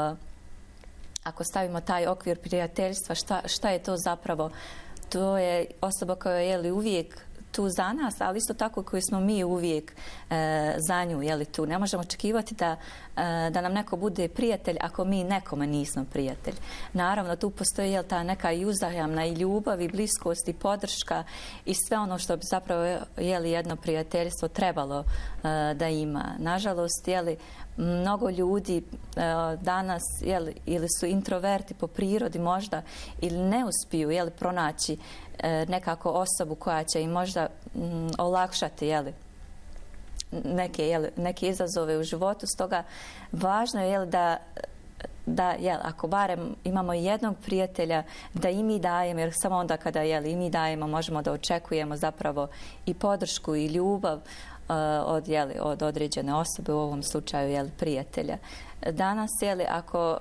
ako stavimo taj okvir prijateljstva, šta je to zapravo? To je osoba koja je uvijek tu za nas, ali isto tako koji smo mi uvijek za nju tu. Ne možemo očekivati da nam neko bude prijatelj ako mi nekome nismo prijatelj. Naravno, tu postoji ta neka i uzajamna i ljubav i bliskost i podrška i sve ono što bi zapravo jedno prijateljstvo trebalo da ima. Nažalost, mnogo ljudi danas ili su introverti po prirodi možda ili ne uspiju pronaći nekako osobu koja će im možda olakšati neke izazove u životu. Stoga važno je da ako barem imamo jednog prijatelja, da i mi dajemo, jer samo onda kada i mi dajemo možemo da očekujemo zapravo i podršku i ljubav od određene osobe, u ovom slučaju prijatelja. Danas, ako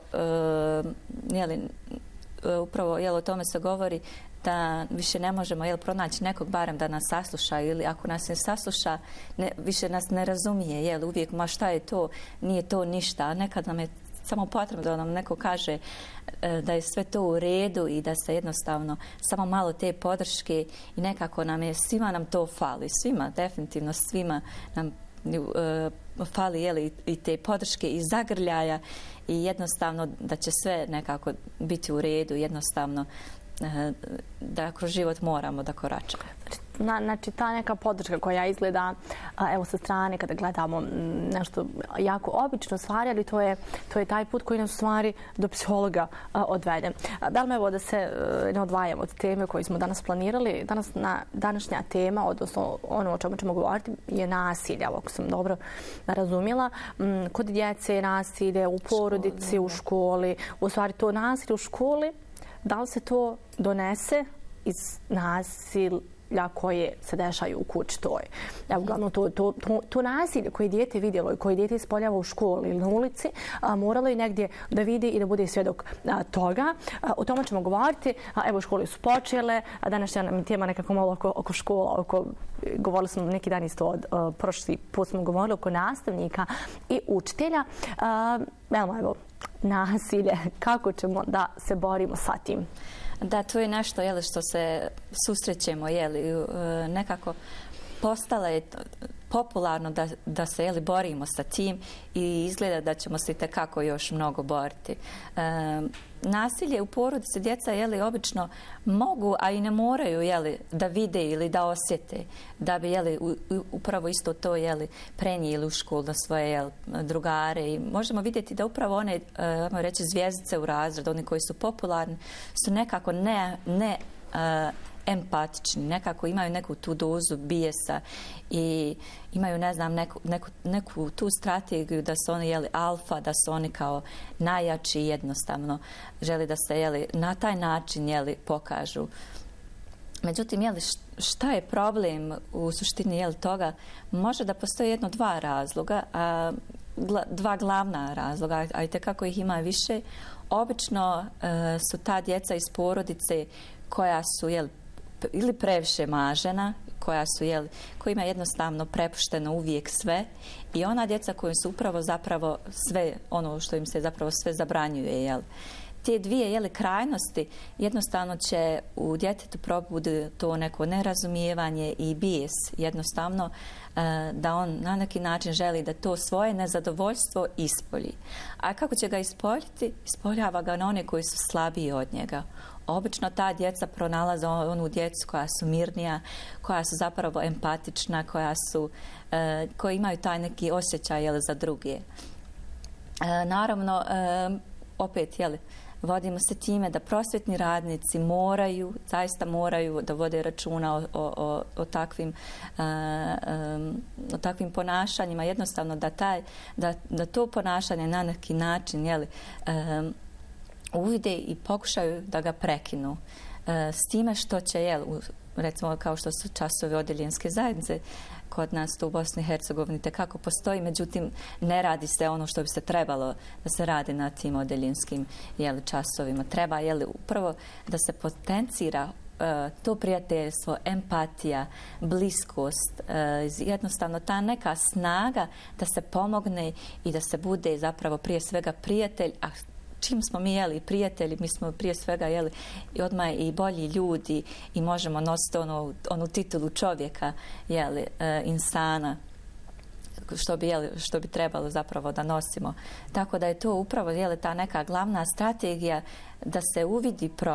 upravo o tome se govori, da više ne možemo pronaći nekog barem da nas sasluša, ili ako nas ne sasluša, više nas ne razumije, uvijek, ma šta je to, nije to ništa, a nekad nam je samo potrebno da nam neko kaže da je sve to u redu i da se jednostavno samo malo te podrške i nekako svima nam to fali, definitivno svima nam fali i te podrške i zagrljaja i jednostavno da će sve nekako biti u redu, jednostavno da kroz život moramo da koračamo. Znači, ta neka podrška koja izgleda, evo sa strane kada gledamo nešto jako obično stvari, ali to je taj put koji nas u stvari do psihologa odvede. Belma, evo da se ne odvajamo od teme koju smo danas planirali. Današnja tema, odnosno ono o čemu ćemo govoriti, je nasilje, ako sam dobro razumjela. Kod djece je nasilje, u porodici, u školi. U stvari, to nasilje u školi, da li se to donese iz nasilja koje se dešaju u kući toj? Uglavnom, to nasilje koje dijete vidjelo i koje dijete ispoljava u školi ili na ulici, moralo je negdje da vidi i da bude svjedok toga. O tome ćemo govoriti. Evo, škole su počele. Današnja nam je tema nekako malo oko škola. Govorili smo neki dan isto prošli put smo govorili oko nastavnika i učitelja. Evo, nasilje. Kako ćemo da se borimo sa tim? Da, to je nešto što se susrećemo, nekako postalo je popularno da se borimo sa tim i izgleda da ćemo se itekako još mnogo boriti. Nasilje u porodici, djeca obično mogu, a i ne moraju da vide ili da osjete, da bi upravo isto to prenijeli u školu na svoje drugare. I možemo vidjeti da upravo one, reći, zvjezdice u razredu, oni koji su popularni, su nekako ne empatični, nekako imaju neku tu dozu bijesa i imaju, ne znam, neku tu strategiju da su oni alfa, da su oni kao najjači i jednostavno želi da se na taj način pokažu. Međutim, šta je problem u suštini toga? Može da postoji dva razloga, dva glavna razloga, a i tekako ih ima više. Obično su ta djeca iz porodice koja su ili previše mažena, kojima je jednostavno prepušteno uvijek sve, i ona djeca koja su upravo zapravo sve, ono što im se zapravo sve zabranjuje. Te dvije krajnosti jednostavno će u djetetu probuditi to neko nerazumijevanje i bijes, jednostavno da on na neki način želi da to svoje nezadovoljstvo ispolji. A kako će ga ispoljiti? Ispoljava ga na one koji su slabiji od njega. Obično ta djeca pronalaze onu djecu koja su mirnija, koja su zapravo empatična, koji imaju taj neki osjećaj za druge. Naravno, opet, vodimo se time da prosvjetni radnici zaista moraju da vode računa o takvim ponašanjima, jednostavno da to ponašanje na neki način uvide i pokušaju da ga prekinu. S time što će, recimo kao što su časovi odeljenske zajednice, kod nas to u Bosni i Hercegovini tekako postoji, međutim ne radi se ono što bi se trebalo da se radi na tim odeljenskim časovima. Treba upravo da se potencira to prijateljstvo, empatija, bliskost, jednostavno ta neka snaga da se pomogne i da se bude zapravo prije svega prijatelj, a čim smo mi prijatelji, mi smo prije svega i odmah i bolji ljudi i možemo nositi onu titulu čovjeka, insana, što bi trebalo zapravo da nosimo. Tako da je to upravo ta neka glavna strategija da se uvidi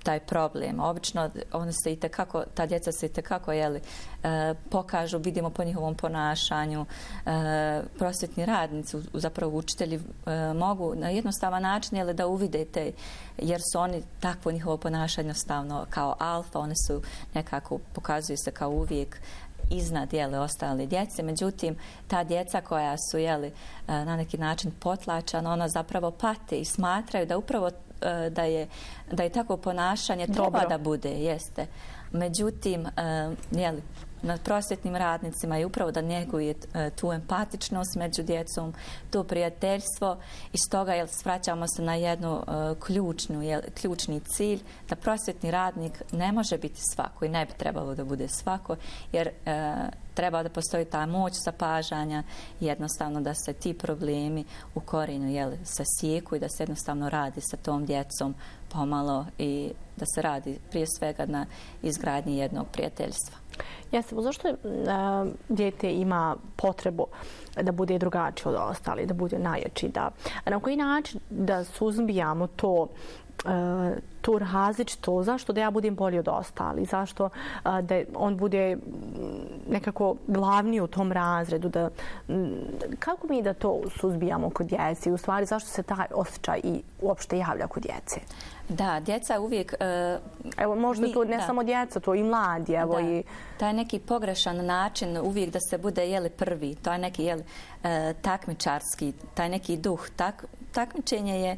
taj problem. Obično ta djeca se itekako pokažu, vidimo po njihovom ponašanju. Prosvjetni radnici, zapravo učitelji, mogu na jednostavan način da uvidete, jer su oni takvo njihovo ponašanje jednostavno kao alfa, oni su nekako, pokazuju se kao uvijek iznad ostale djece. Međutim, ta djeca koja su na neki način potlačana, ona zapravo pate i smatraju da upravo da je takvo ponašanje treba da bude, jeste. Međutim, nad prosvjetnim radnicima je upravo da njeguje tu empatičnost među djecom, to prijateljstvo, i stoga svraćamo se na jednu ključni cilj, da prosvjetni radnik ne može biti svako i ne bi trebalo da bude svako, jer treba da postoji ta moć zapažanja, jednostavno da se ti problemi u korijenu sasijeku i da se jednostavno radi sa tom djecom pomalo i da se radi prije svega na izgradnji jednog prijateljstva. Jeste, zašto dijete ima potrebu da bude drugačije od ostalih, da bude najjači, na koji način da suzbijamo to različito, zašto da ja budem bolji od ostalih, zašto da on bude nekako glavniji u tom razredu, kako mi da to suzbijamo kod djece, u stvari zašto se taj osjećaj i uopšte javlja kod djece? Da, djeca uvijek... Evo, možda to ne samo djeca, to i mladi. Evo, i... Taj neki pogrešan način uvijek da se bude prvi, to je neki takmičarski, taj neki duh. Takmičenje je,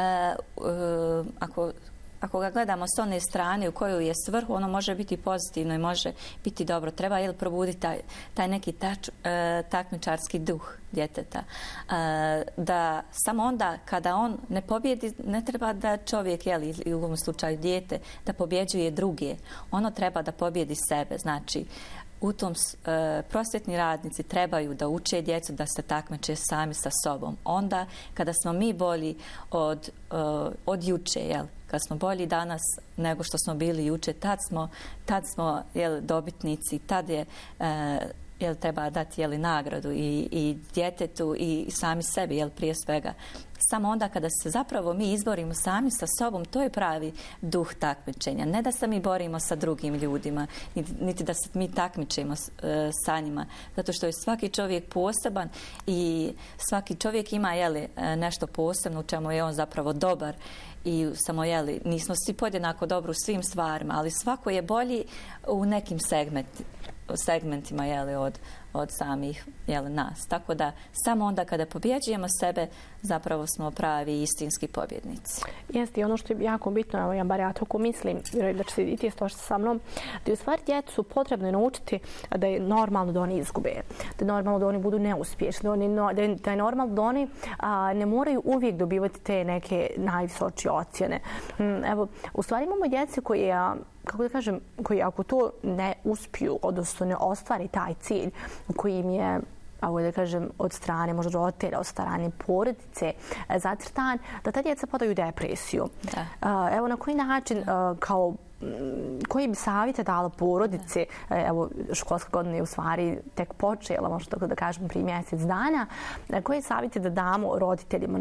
ako ga gledamo s one strane u kojoj je svrhu, ono može biti pozitivno i može biti dobro. Treba probuditi taj neki takmičarski duh djeteta. Da samo onda kada on ne pobjedi, ne treba da čovjek, ili u ovom slučaju dijete, da pobjeđuje druge. Ono treba da pobjedi sebe. Znači, u tom prosvjetni radnici trebaju da uče djecu da se takmiče sami sa sobom. Onda kada smo mi bolji od juče, kad smo bolji danas nego što smo bili juče, tad smo dobitnici, tad je treba dati nagradu i djetetu i sami sebi, prije svega. Samo onda kada se zapravo mi izborimo sami sa sobom, to je pravi duh takmičenja. Ne da se mi borimo sa drugim ljudima, niti da se mi takmičimo sa njima. Zato što je svaki čovjek poseban i svaki čovjek ima nešto posebno u čemu je on zapravo dobar. I samo, nismo svi podjednako dobro u svim stvarima, ali svako je bolji u nekim segmentima od samih nas. Tako da samo onda kada pobjeđujemo sebe, zapravo smo pravi istinski pobjednici. Jeste, i ono što je jako bitno, ja bar ja tako mislim, da će se i ti složiti sa mnom, da je u stvari djecu potrebno naučiti da je normalno da oni izgube, da je normalno da oni budu neuspješni, da je normalno da oni ne moraju uvijek dobivati te neke najvisočije ocjene. Evo, u stvari imamo djece koje, kako da kažem, koji ako to ne uspiju, odnosno ne ostvari taj cilj koji im je, da kažem, od strane možda roditelja, od strane porodice zacrtan, da ta djeca padaju u depresiju. Evo, na koji način, koji bi savjete dala porodice, evo, školska godina je u stvari tek počela, možda tako da kažem, prije mjesec dana, koje savjete da damo roditeljima,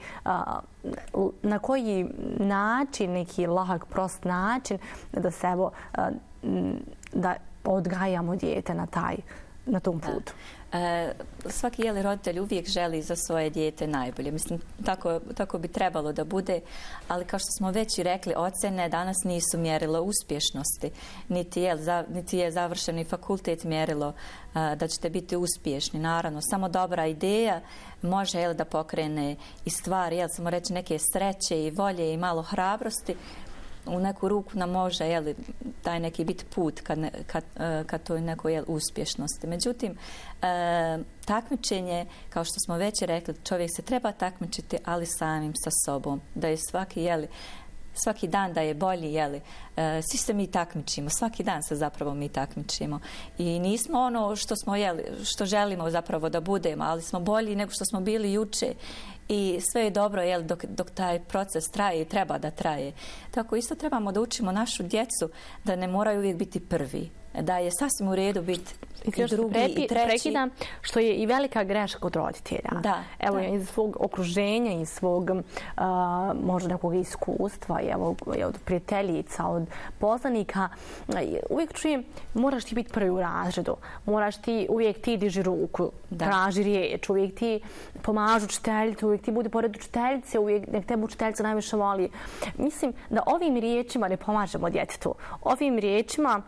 na koji način, neki lahak, prost način, da se, evo, da odgajamo dijete na tom putu? Svaki roditelj uvijek želi za svoje dijete najbolje. Mislim, tako bi trebalo da bude, ali kao što smo već i rekli, ocjene danas nisu mjerilo uspješnosti, niti je završeni fakultet mjerilo da ćete biti uspješni. Naravno, samo dobra ideja može da pokrene i stvari, samo reći neke sreće i volje i malo hrabrosti. U neku ruku nam može taj neki biti put ka toj nekoj uspješnosti. Međutim, takmičenje, kao što smo već rekli, čovjek se treba takmičiti, ali samim sa sobom. Da je svaki dan da je bolji, svi se mi takmičimo, svaki dan se zapravo mi takmičimo. I nismo ono što želimo zapravo da budemo, ali smo bolji nego što smo bili juče. I sve je dobro dok taj proces traje i treba da traje. Tako isto trebamo da učimo našu djecu da ne moraju uvijek biti prvi. da je sasvim u redu biti i drugi i treći. Prekidam, što je i velika greška kod roditelja. Evo, iz svog okruženja, iz svog možda nekog iskustva, evo, od prijateljica, od poznanika, uvijek čujem, moraš ti biti prvi u razredu, moraš ti, uvijek ti diži ruku, traži riječ, uvijek ti pomažu učiteljicu, uvijek ti budi pored učiteljice, uvijek nek tebe učiteljica najviše voli. Mislim da ovim riječima ne pomažemo djetetu. Ovim riječima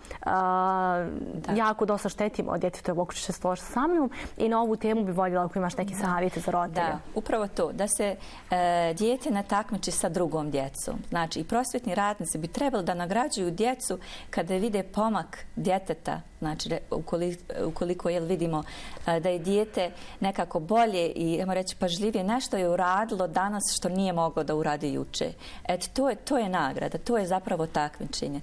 jako dosta štetimo djetetu, evo, ako će se složiti sa mnom, i na ovu temu bi voljela ako imaš neki savjete za roditelja. Da, upravo to, da se dijete ne takmiči sa drugom djecom. Znači, i prosvjetni radnici bi trebali da nagrađuju djecu kada vide pomak djeteta, znači ukoliko vidimo da je dijete nekako bolje i, ajmo reći, pažljivije, nešto je uradilo danas što nije moglo da uradi juče. To je nagrada, to je zapravo takmičenje.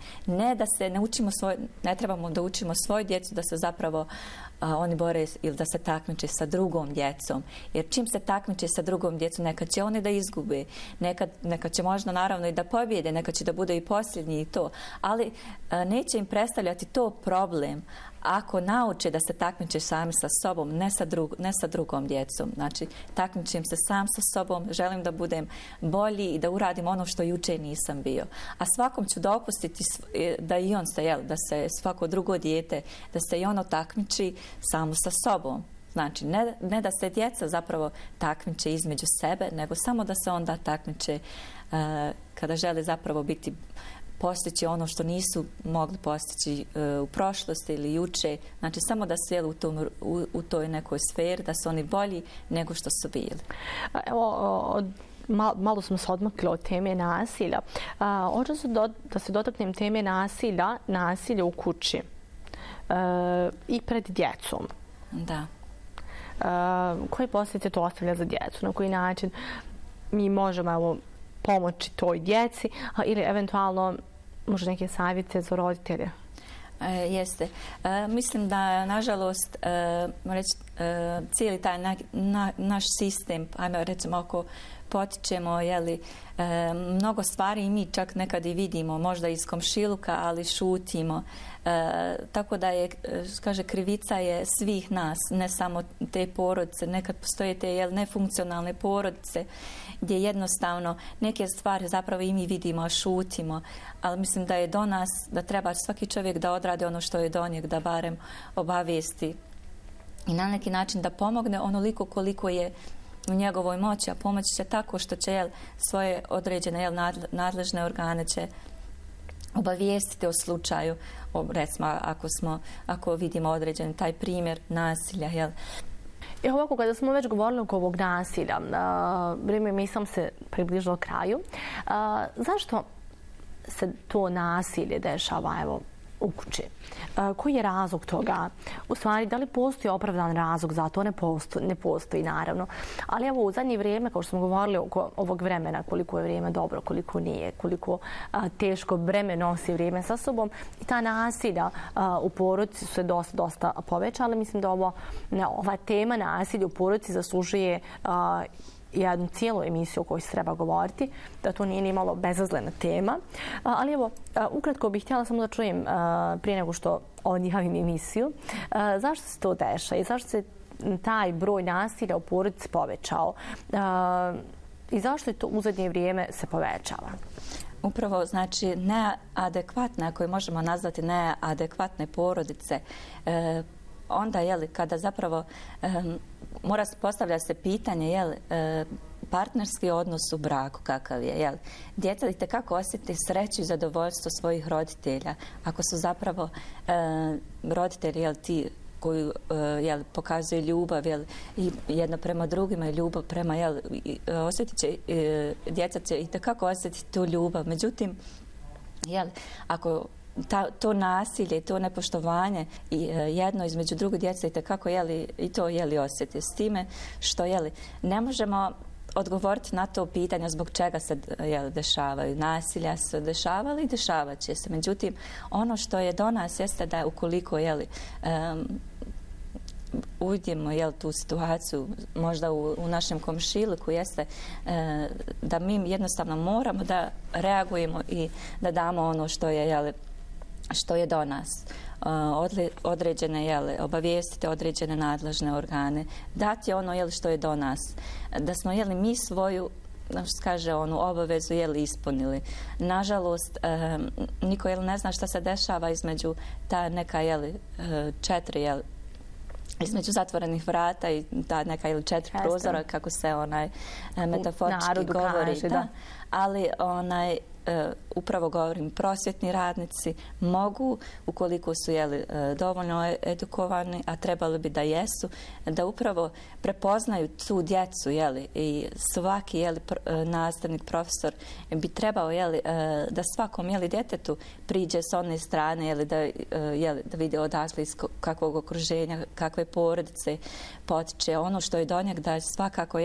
Ne trebamo da učimo svoju djecu da se zapravo oni bore ili da se takmiče sa drugom djecom. Jer čim se takmiče sa drugom djecom, nekad će oni da izgube, nekad će možda naravno i da pobjede, nekad će da bude i posljednji i to. Ali neće im predstavljati to problem ako nauče da se takmiče sami sa sobom, ne sa drugom djecom. Znači, takmičim se sam sa sobom, želim da budem bolji i da uradim ono što juče nisam bio. A svakom ću dopustiti da i on da se svako drugo dijete, da se i ono takmiči samo sa sobom. Znači, ne da se djeca zapravo takmiče između sebe, nego samo da se onda takmiče kada žele zapravo postići ono što nisu mogli postići u prošlosti ili juče. Znači, samo da su u toj nekoj sferi, da su oni bolji nego što su bili. Evo, malo smo se odmakli od teme nasilja. Hoću da se dotaknem teme nasilja u kući i pred djecom. Da. Koje posljedice to ostavlja za djecu? Na koji način mi možemo pomoći toj djeci ili eventualno možda neke savjete za roditelje? Jeste. Mislim da, nažalost, cijeli taj naš sistem, ajmo recimo, ako potičemo mnogo stvari i mi čak nekad i vidimo, možda iz komšiluka, ali šutimo. Tako da je, krivica je svih nas, ne samo te porodice. Nekad postoje te nefunkcionalne porodice gdje jednostavno neke stvari zapravo i mi vidimo, a šutimo. Ali mislim da je do nas, da treba svaki čovjek da odradi ono što je do njeg, da barem obavijesti i na neki način da pomogne onoliko koliko je u njegovoj moći, a pomoći će tako što će svoje određene nadležne organe će obavijestiti o slučaju, recimo ako vidimo određen taj primjer nasilja. Ovako, kada smo već govorili oko ovog nasilja, mi sam se približila kraju. Zašto se to nasilje dešava u kući? Koji je razlog toga? U stvari, da li postoji opravdan razlog za to? Ne postoji, naravno. Ali evo, u zadnje vrijeme, kao što smo govorili oko ovog vremena, koliko je vrijeme dobro, koliko nije, koliko teško breme nosi vrijeme sa sobom, i ta nasilja u porodici su se dosta povećala. Mislim da ova tema nasilja u porodici zaslužuje jednu cijelu emisiju o kojoj se treba govoriti, da to nije ni malo bezazlena tema. Ali evo, ukratko bih htjela samo da čujem prije nego što odjavim emisiju, zašto se to dešava i zašto se taj broj nasilja u porodici povećao i zašto je to u zadnje vrijeme se povećava? Upravo, znači, neadekvatne, ako je možemo nazvati neadekvatne porodice, onda, kada zapravo postavlja se pitanje, partnerski odnos u braku kakav je, djeca itekako osjeti sreću i zadovoljstvo svojih roditelja. Ako su zapravo roditelji, ti koji pokazuju ljubav i jedno prema drugima i ljubav prema, osjetit će, djeca će itekako osjetiti tu ljubav. Međutim, ako to nasilje, to nepoštovanje i jedno između druge djece itekako i to osjeti s time što ne možemo odgovoriti na to pitanje zbog čega se dešavaju. Nasilja se dešavali i dešavat će se. Međutim, ono što je do nas jeste da ukoliko uvidimo tu situaciju možda u našem komšiluku, jeste da mi jednostavno moramo da reagujemo i da damo ono što je do nas. određene, obavijestiti određene nadležne organe, dati ono što je do nas, da smo mi svoju onu obavezu ispunili. Nažalost, niko ne zna šta se dešava između ta neka četiri između zatvorenih vrata i ta neka četiri prozora, kako se metaforički govori. Da. Ali upravo govorim, prosvjetni radnici mogu, ukoliko su dovoljno edukovani, a trebali bi da jesu, da upravo prepoznaju tu djecu i svaki nastavnik, profesor bi trebao da svakom djetetu priđe s one strane da vidi odakle iz kakvog okruženja, kakve porodice potiče, ono što je do njeg da svakako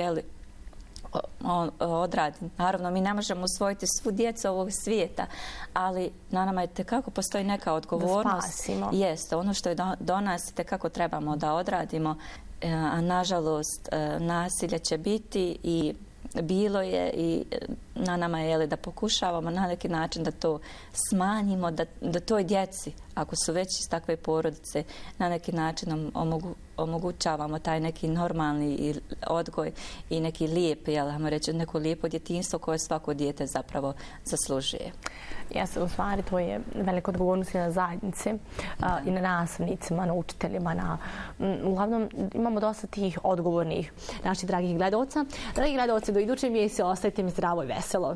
odradi. Naravno, mi ne možemo usvojiti svu djecu ovog svijeta, ali na nama je tekako postoji neka odgovornost. Da spasimo. Jeste, ono što je do nas tekako trebamo da odradimo, a nažalost nasilje će biti i bilo je i na nama je da pokušavamo na neki način da to smanjimo, da toj djeci, ako su već iz takve porodice, na neki način omogućavamo taj neki normalni odgoj i neki lijep, ajmo reći, neko lijepo djetinjstvo koje svako dijete zapravo zaslužuje. Jeste, u stvari to je velika odgovornost i na zajednici i na nastavnicima, na učiteljima. Uglavnom, imamo dosta tih odgovornih naših dragih gledaoca. Dragi gledaoci, do iduće emisije ostajte mi zdravo i veselo.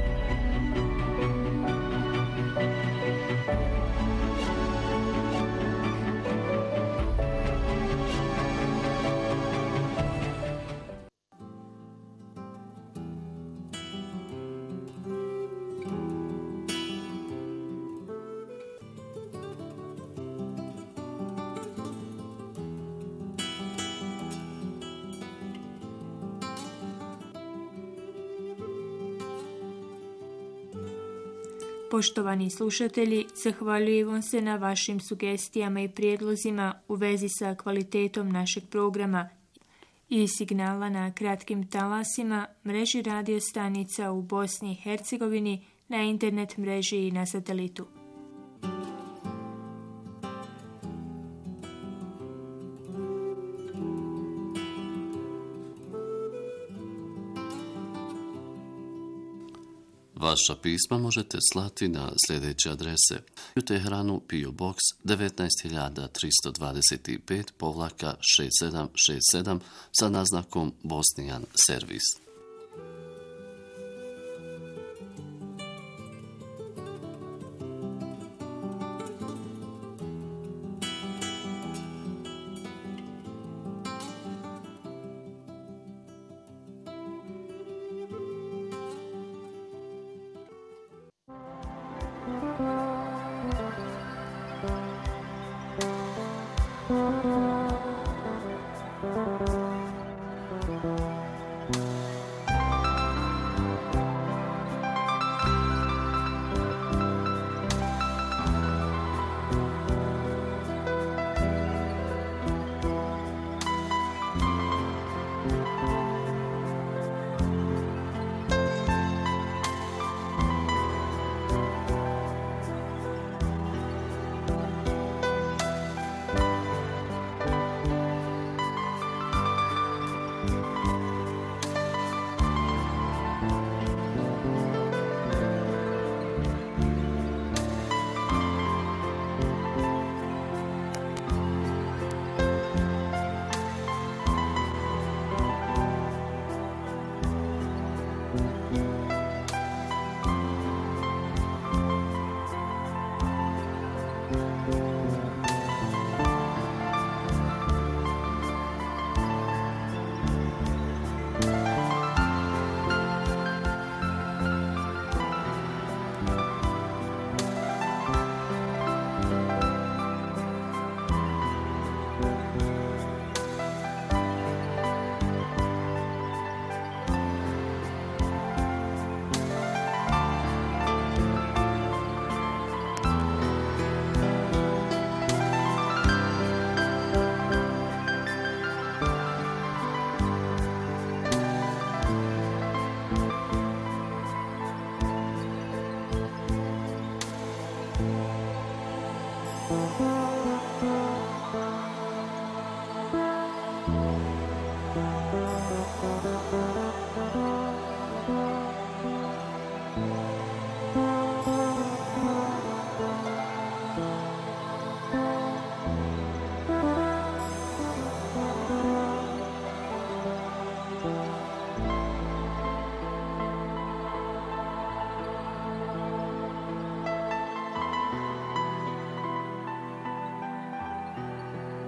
Poštovani slušatelji, zahvaljujem vam se na vašim sugestijama i prijedlozima u vezi sa kvalitetom našeg programa i signala na kratkim talasima, mreži radio stanica u Bosni i Hercegovini, na internet mreži i na satelitu. Vaša pisma možete slati na sljedeće adrese: u Teheranu PO Box 19325-6767 sa naznakom Bosnijan servis. Thank you.